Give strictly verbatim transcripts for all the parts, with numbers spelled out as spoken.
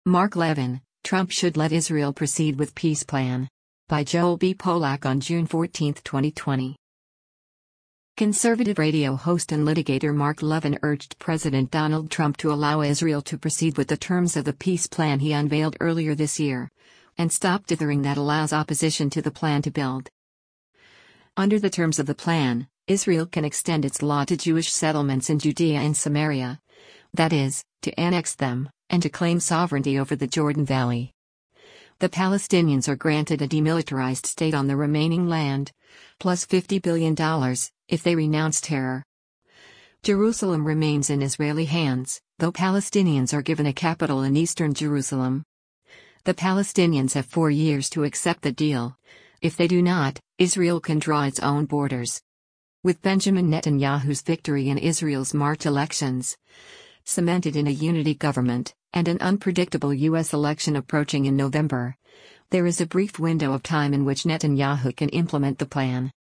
Mark Levin, Trump should let Israel proceed with peace plan. By Joel B. Polak on June fourteenth, twenty twenty. Conservative radio host and litigator Mark Levin urged President Donald Trump to allow Israel to proceed with the terms of the peace plan he unveiled earlier this year, and stop dithering that allows opposition to the plan to build. Under the terms of the plan, Israel can extend its law to Jewish settlements in Judea and Samaria, that is, to annex them, and to claim sovereignty over the Jordan Valley. The Palestinians are granted a demilitarized state on the remaining land, plus fifty billion dollars, if they renounce terror. Jerusalem remains in Israeli hands, though Palestinians are given a capital in eastern Jerusalem. The Palestinians have four years to accept the deal. If they do not, Israel can draw its own borders. With Benjamin Netanyahu's victory in Israel's March elections cemented in a unity government, and an unpredictable U S election approaching in November, there is a brief window of time in which Netanyahu can implement the plan.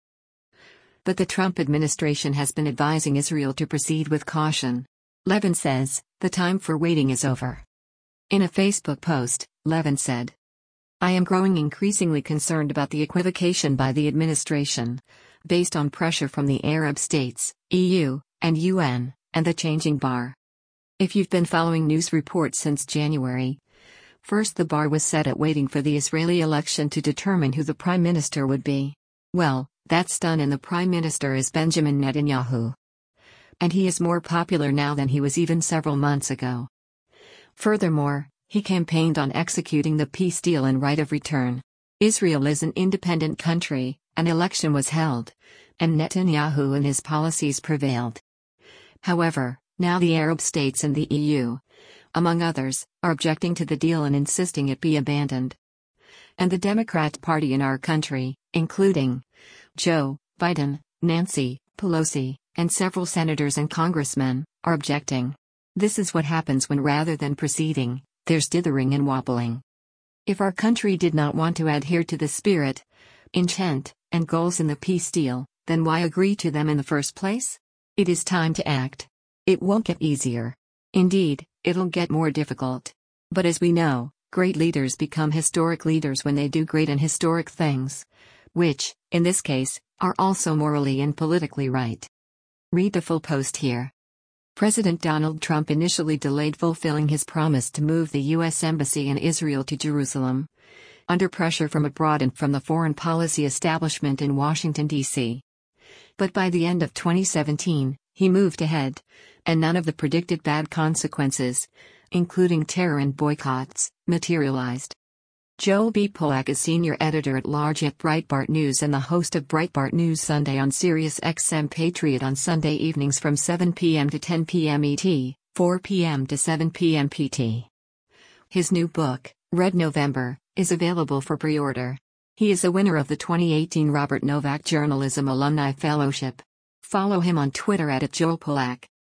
But the Trump administration has been advising Israel to proceed with caution. Levin says, the time for waiting is over. In a Facebook post, Levin said, I am growing increasingly concerned about the equivocation by the administration, based on pressure from the Arab states, E U, and U N, and the changing bar. If you've been following news reports since January, first the bar was set at waiting for the Israeli election to determine who the prime minister would be. Well, that's done, and the prime minister is Benjamin Netanyahu. And he is more popular now than he was even several months ago. Furthermore, he campaigned on executing the peace deal and right of return. Israel is an independent country, an election was held, and Netanyahu and his policies prevailed. However, now the Arab states and the E U, among others, are objecting to the deal and insisting it be abandoned. And the Democrat Party in our country, including Joe Biden, Nancy Pelosi, and several senators and congressmen, are objecting. This is what happens when, rather than proceeding, there's dithering and wobbling. If our country did not want to adhere to the spirit, intent, and goals in the peace deal, then why agree to them in the first place? It is time to act. It won't get easier. Indeed, it'll get more difficult. But as we know, great leaders become historic leaders when they do great and historic things, which, in this case, are also morally and politically right. Read the full post here. President Donald Trump initially delayed fulfilling his promise to move the U S Embassy in Israel to Jerusalem, under pressure from abroad and from the foreign policy establishment in Washington, D C But by the end of twenty seventeen, he moved ahead, and none of the predicted bad consequences, including terror and boycotts, materialized. Joel B. Polak is senior editor-at-large at Breitbart News and the host of Breitbart News Sunday on Sirius X M Patriot on Sunday evenings from seven p m to ten p m E T, four p m to seven p m P T. His new book, Red November, is available for pre-order. He is a winner of the twenty eighteen Robert Novak Journalism Alumni Fellowship. Follow him on Twitter at Joel Polak.